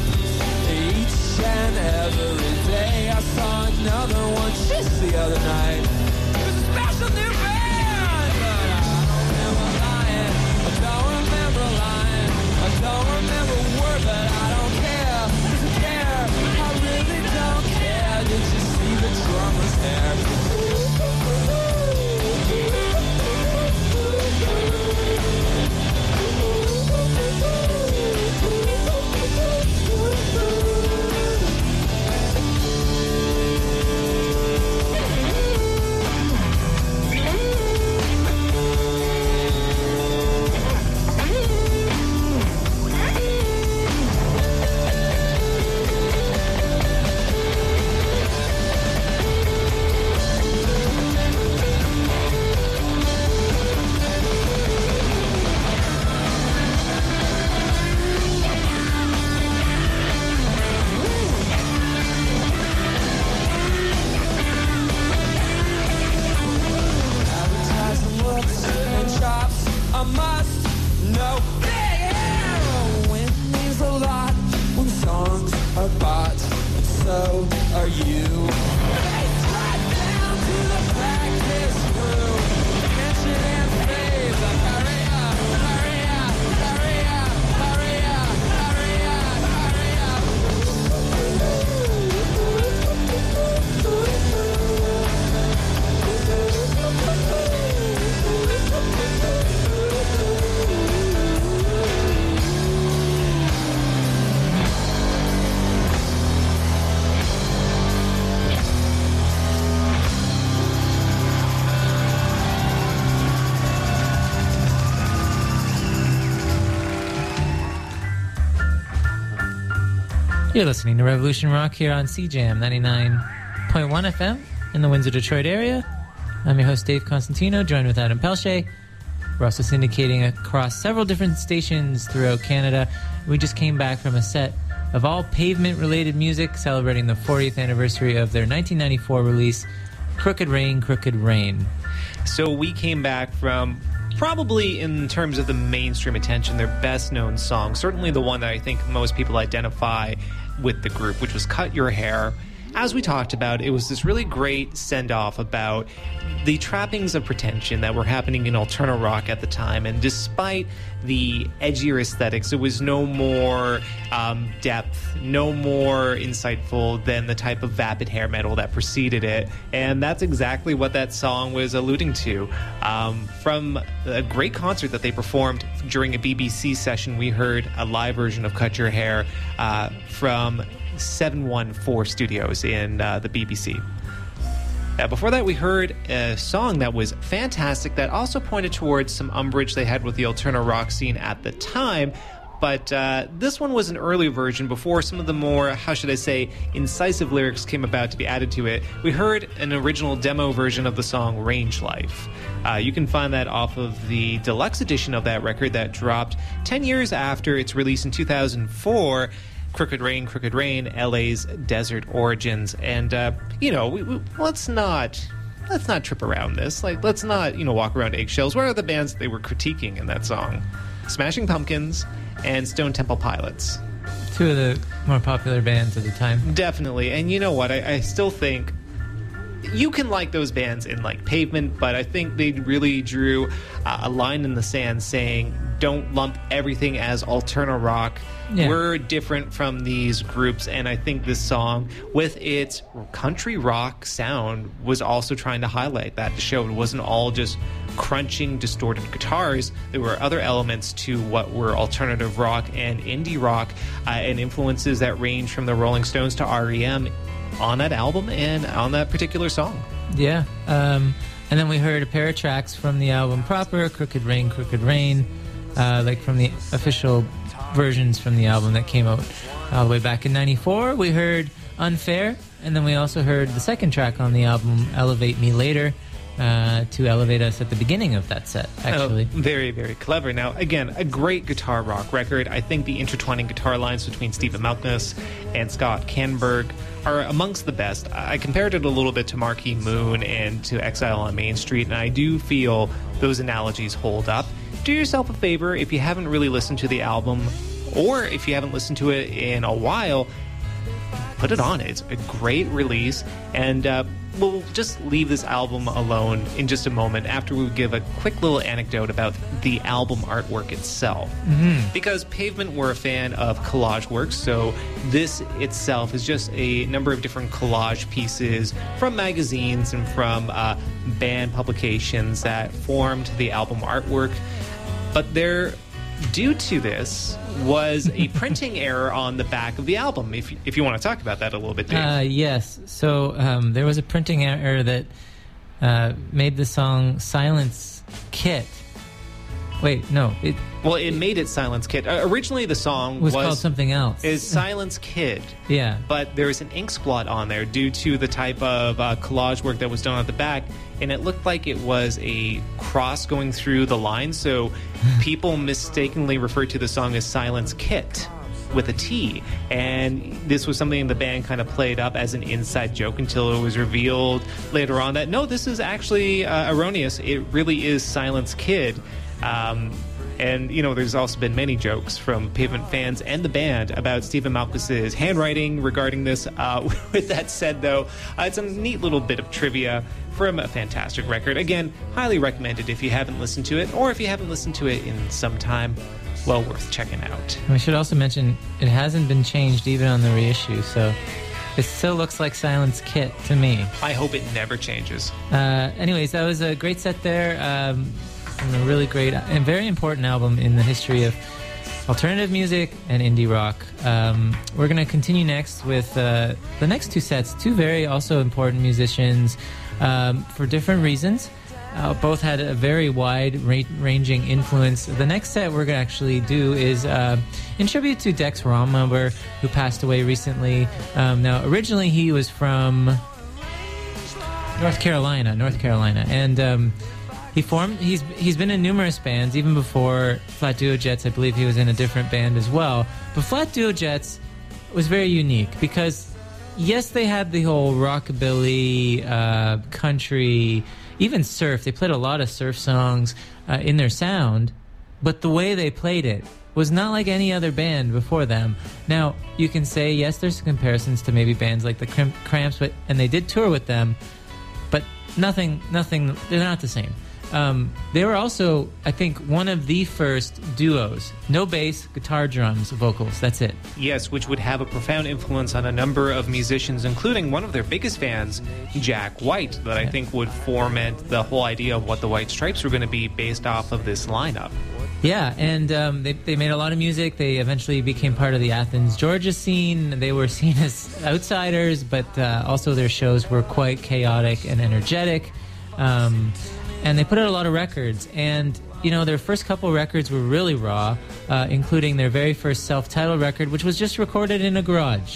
Each and every day I saw another one just the other night. It was a special new band, but I don't remember lying. I don't remember lying. I don't remember a word, but I don't care. Does it care? I really don't care. Did you see the drummer's hair? I must know big heroin means a lot when songs are bought, and so are you. They drive down to the practice room, mention and fave like hurry up, hurry up, hurry up, hurry up, hurry up, hurry up. You're listening to Revolution Rock here on CJAM 99.1 FM in the Windsor, Detroit area. I'm your host, Dave Constantino, joined with Adam Pelche. We're also syndicating across several different stations throughout Canada. We just came back from a set of all Pavement-related music celebrating the 40th anniversary of their 1994 release, Crooked Rain, Crooked Rain. So we came back from probably, in terms of the mainstream attention, their best-known song, certainly the one that I think most people identify with the group, which was Cut Your Hair. As we talked about, it was this really great send-off about the trappings of pretension that were happening in alternative rock at the time. And despite the edgier aesthetics, it was no more depth, no more insightful than the type of vapid hair metal that preceded it. And that's exactly what that song was alluding to. From a great concert that they performed during a BBC session, we heard a live version of Cut Your Hair from 714 Studios in the BBC. Before that, we heard a song that was fantastic that also pointed towards some umbrage they had with the alternative rock scene at the time. But this one was an early version before some of the more, how should I say, incisive lyrics came about to be added to it. We heard an original demo version of the song Range Life. You can find that off of the deluxe edition of that record that dropped 10 years after its release in 2004. Crooked Rain, LA's Desert Origins. And, let's not trip around this. Like, let's not, walk around eggshells. What are the bands that they were critiquing in that song? Smashing Pumpkins and Stone Temple Pilots. Two of the more popular bands at the time. Definitely. And you know what? I still think you can like those bands in, like, Pavement, but I think they really drew a line in the sand saying, don't lump everything as alternative rock. Yeah. We're different from these groups, and I think this song, with its country rock sound, was also trying to highlight that, to show it wasn't all just crunching, distorted guitars. There were other elements to what were alternative rock and indie rock, and influences that range from the Rolling Stones to R.E.M. on that album and on that particular song. Yeah. And then we heard a pair of tracks from the album proper, Crooked Rain, like from the official versions from the album that came out all the way back in 94. We heard Unfair, and then we also heard the second track on the album, Elevate Me Later, to elevate us at the beginning of that set, actually. Oh, very, very clever. Now, again, a great guitar rock record. I think the intertwining guitar lines between Stephen Malkmus and Scott Canberg are amongst the best. I compared it a little bit to Marquee Moon and to Exile on Main Street, and I do feel those analogies hold up. Do yourself a favor, if you haven't really listened to the album or if you haven't listened to it in a while, put it on. It's a great release, and we'll just leave this album alone in just a moment after we give a quick little anecdote about the album artwork itself. Because Pavement were a fan of collage work, so this itself is just a number of different collage pieces from magazines and from band publications that formed the album artwork. But due to this was a printing error on the back of the album. If you want to talk about that a little bit, Dave. Yes. So there was a printing error that made the song Silence Kit. Wait, no. It made it Silence Kid. Originally, the song was called something else. Is Silence Kid. Yeah. But there was an ink splot on there due to the type of collage work that was done at the back, and it looked like it was a cross going through the line, so people mistakenly referred to the song as Silence Kit with a T. And this was something the band kind of played up as an inside joke until it was revealed later on that, no, this is actually erroneous. It really is Silence Kid. And, there's also been many jokes from Pavement fans and the band about Stephen Malkmus's handwriting regarding this. With that said, though, it's a neat little bit of trivia from a fantastic record. Again, highly recommended if you haven't listened to it, or if you haven't listened to it in some time, well worth checking out. We should also mention it hasn't been changed even on the reissue, so it still looks like Silence Kit to me. I hope it never changes. Anyways, that was a great set there. And a really great and very important album in the history of alternative music and indie rock. We're going to continue next with the next two sets, two very also important musicians for different reasons. Both had a very wide-ranging influence. The next set we're going to actually do is in tribute to Dex Romhuber, who passed away recently. Now, originally he was from North Carolina, and he's been in numerous bands, even before Flat Duo Jets. I believe he was in a different band as well. But Flat Duo Jets was very unique because, yes, they had the whole rockabilly, country, even surf. They played a lot of surf songs in their sound, but the way they played it was not like any other band before them. Now, you can say, yes, there's comparisons to maybe bands like the Cramps, and they did tour with them, but nothing, they're not the same. They were also, I think, one of the first duos. No bass, guitar, drums, vocals. That's it. Yes, which would have a profound influence on a number of musicians, including one of their biggest fans, Jack White, that I think would foment the whole idea of what the White Stripes were going to be based off of this lineup. Yeah, and they made a lot of music. They eventually became part of the Athens, Georgia scene. They were seen as outsiders, but also their shows were quite chaotic and energetic. And they put out a lot of records, and their first couple records were really raw, including their very first self-titled record, which was just recorded in a garage.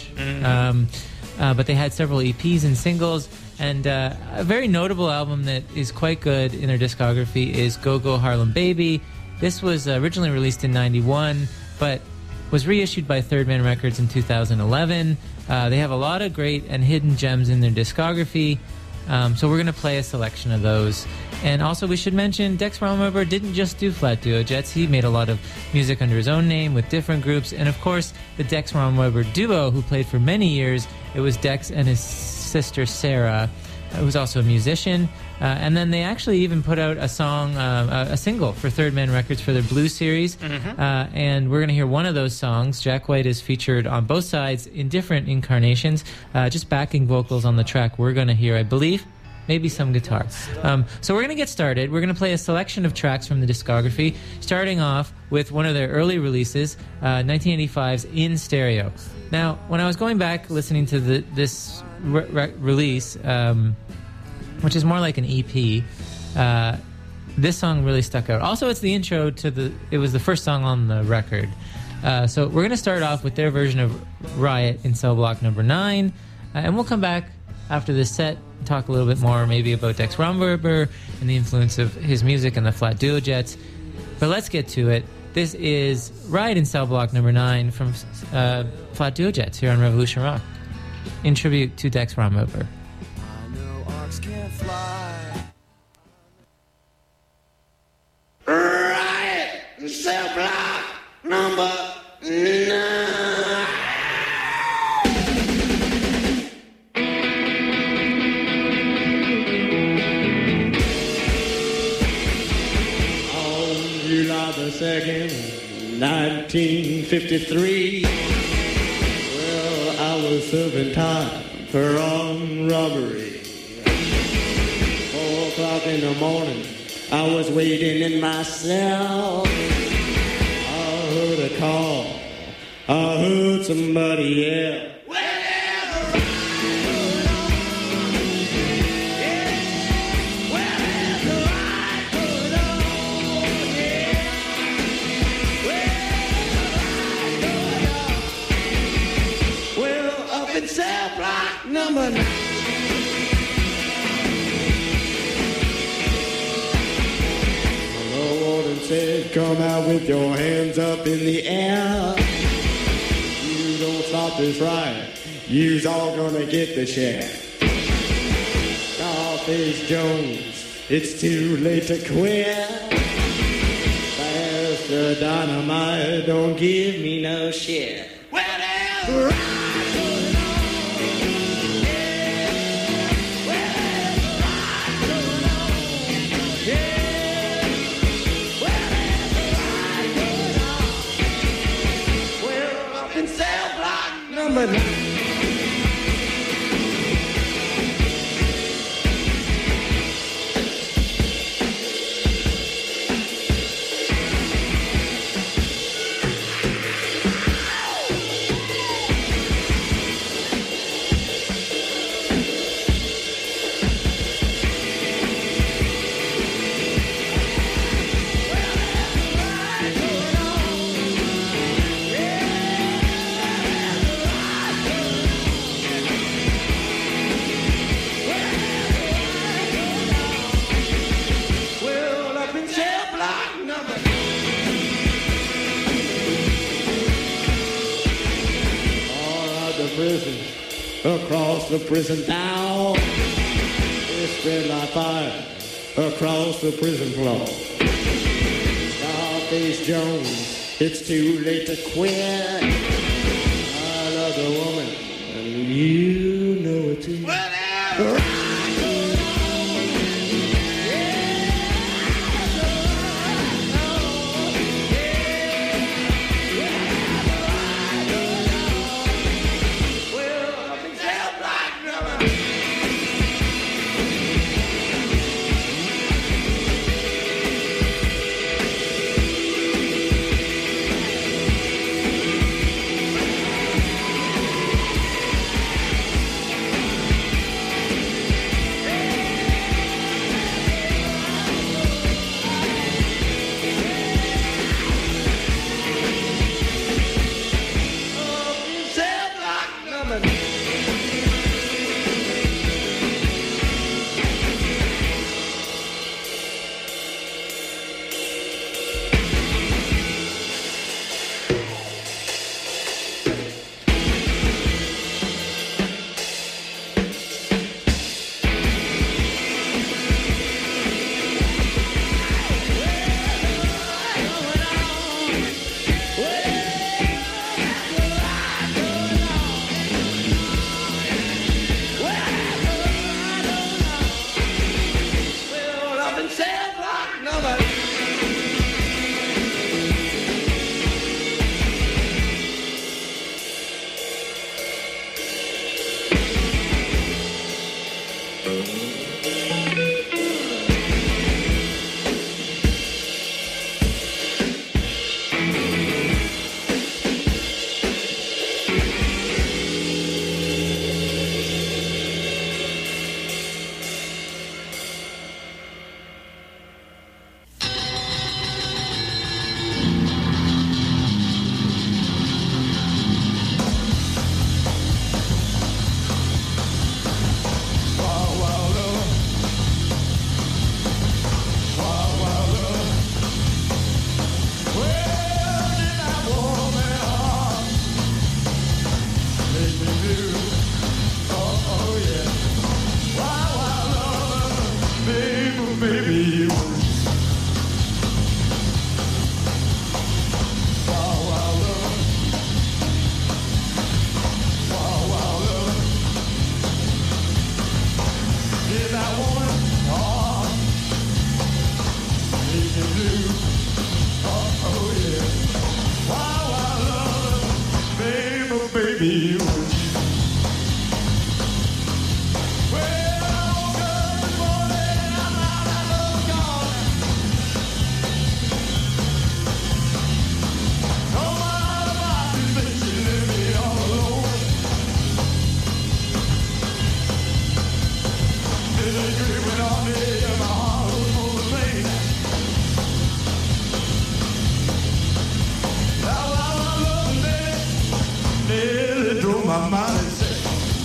But they had several EPs and singles, and a very notable album that is quite good in their discography is Go Go Harlem Baby. This was originally released in '91, but was reissued by Third Man Records in 2011. They have a lot of great and hidden gems in their discography. So we're going to play a selection of those. And also we should mention Dex Romhuber didn't just do Flat Duo Jets. He made a lot of music under his own name with different groups. And of course, the Dex Romhuber duo, who played for many years. It was Dex and his sister Sarah, who was also a musician. And then they actually even put out a song, a single for Third Man Records for their Blue series. And we're going to hear one of those songs. Jack White is featured on both sides in different incarnations. Just backing vocals on the track we're going to hear, I believe. Maybe some guitar. So we're going to get started. We're going to play a selection of tracks from the discography, starting off with one of their early releases, 1985's In Stereo. Now, when I was going back listening to this release, which is more like an EP, this song really stuck out. Also, it's the intro to it was the first song on the record. So we're going to start off with their version of Riot in Cell Block Number 9, and we'll come back after this set and talk a little bit more maybe about Dex Romhuber and the influence of his music and the Flat Duo Jets. But let's get to it. This is Riot in Cell Block Number 9 from Flat Duo Jets here on Revolution Rock, in tribute to Dex Romhuber. Can't fly. Riot, cell block number 9. 1953. Well, I was serving time for armed robbery. 4 o'clock in the morning, I was waiting in my cell. I heard a call. I heard somebody yell. Cell block number 9. The warden said, come out with your hands up in the air. You don't stop this riot, you's all gonna get the share. Scarface Jones, it's too late to quit. Pastor Dynamite, don't give me no shit. Well, there's number 9. Across the prison town, it's spread like fire across the prison floor. Scarface Jones, it's too late to quit. I love the woman, and you know it too. my mind is sick.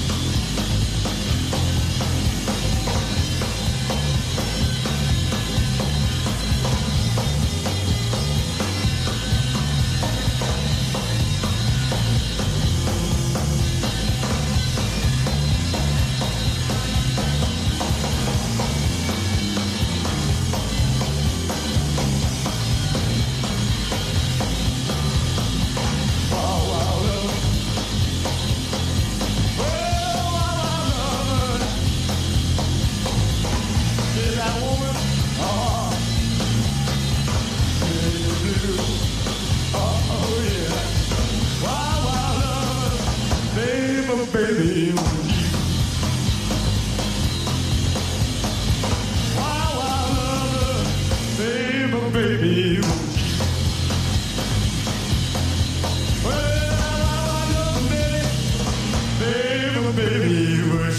Baby, wow, wow, lover, baby, baby, well, I love baby, baby, baby.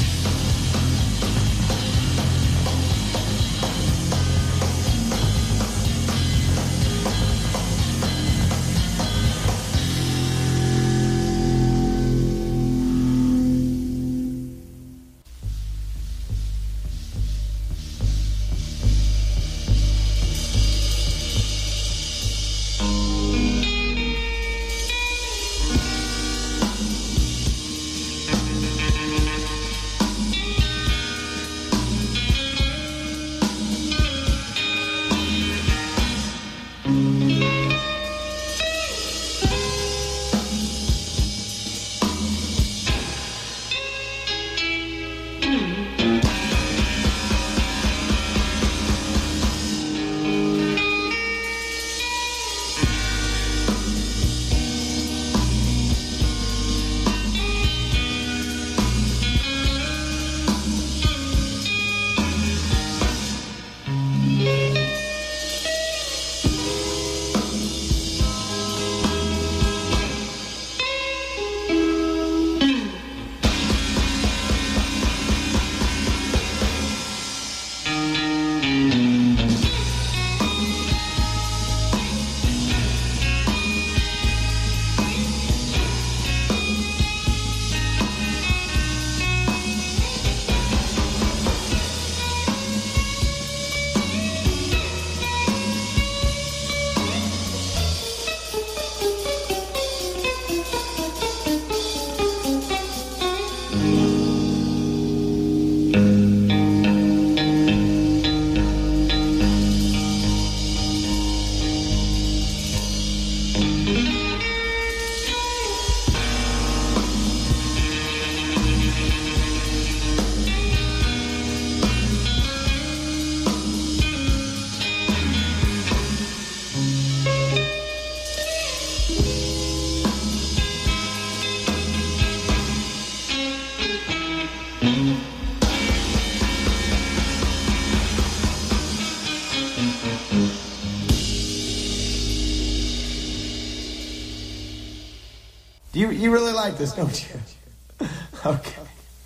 You really like this, don't you? Okay.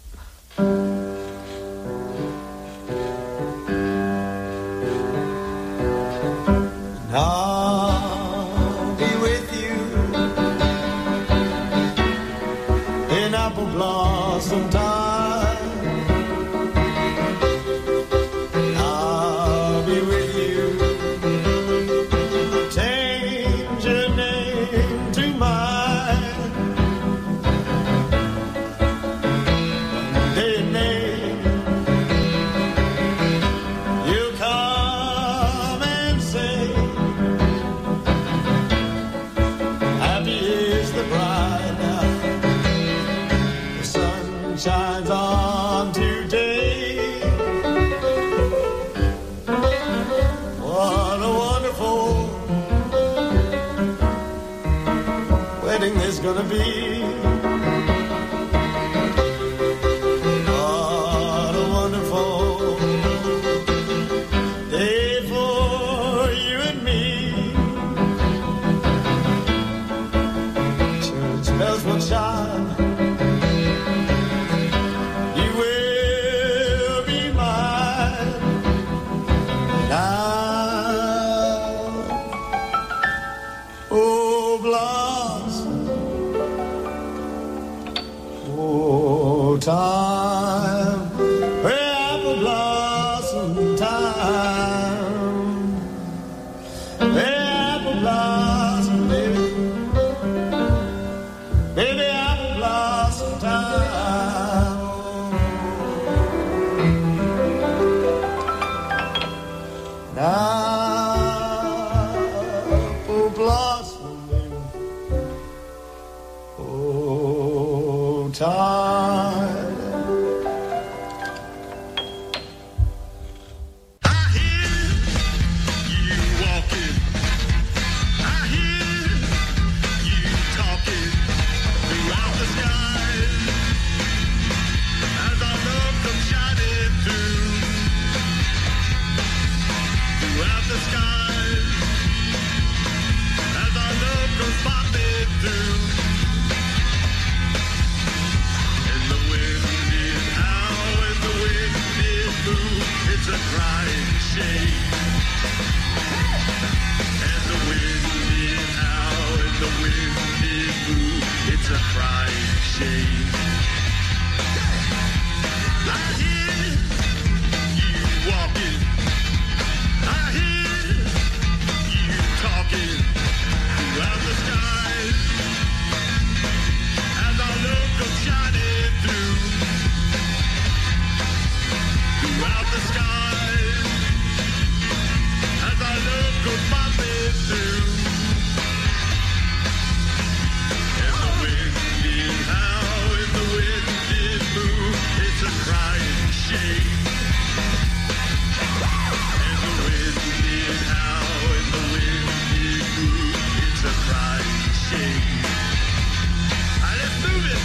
I'll be with you in apple blossom time. I'll be with you. Change your name to mine. Day and night, you'll come and say, happy is the bride now. The sun shines on today. What a wonderful wedding there's gonna be. What a wonderful day for you and me. Church bells will chime. You will be mine now. Oh, blossom time, apple blossom time, apple blossom, baby, baby, apple blossom time. Apple blossom, baby, oh, time. It's a crying shame. I hear you walking. I hear you talking throughout the skies. As our love comes shining throughout the skies. As our love goes popping through. It's a crying shame. And the wind did howl, and the wind did move. It's a crying shame. Let's move it.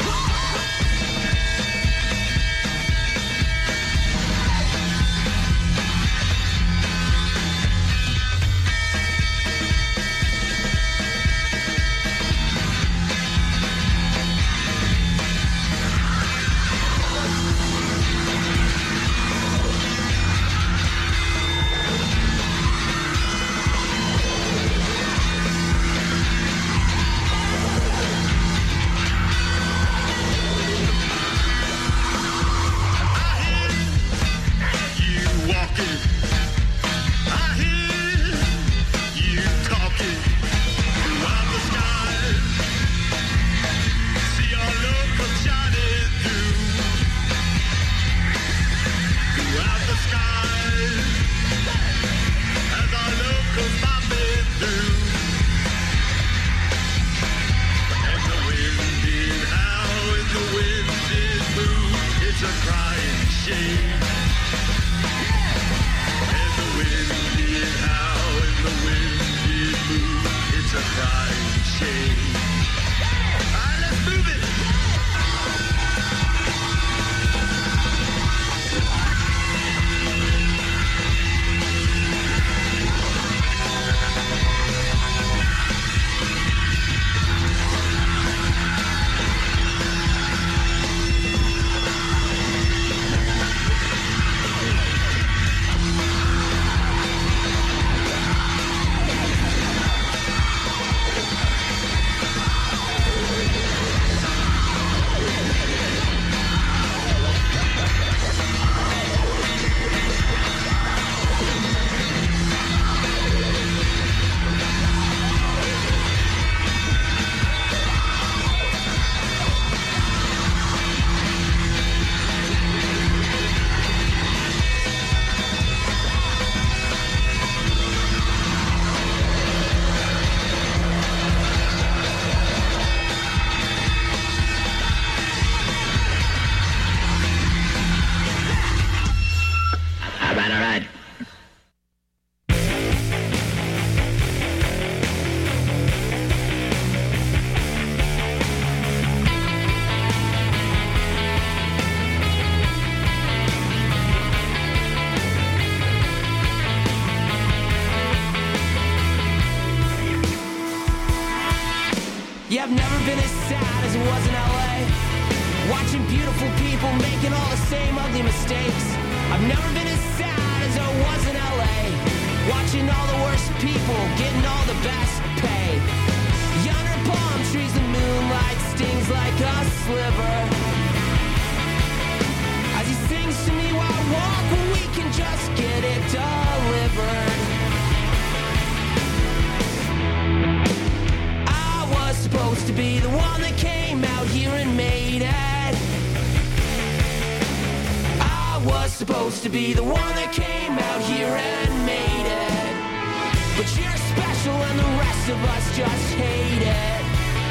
It's a crying shame. And the wind did howl, and the wind did move. It's a crying shame. Let's move it. Yeah, I've never been as sad as it was in LA. Watching beautiful people making all the same ugly mistakes. I've never been as sad as I was in LA. Watching all the worst people getting all the best pay. Yonder palm trees, the moonlight stings like a sliver. was supposed to be the one that came out here and made it. But you're special and the rest of us just hate it.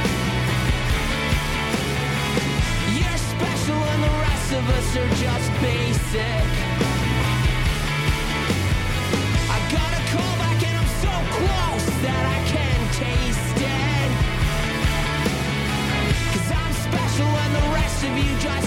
You're special and the rest of us are just basic. I got a call back and I'm so close that I can taste it. 'Cause I'm special and the rest of you just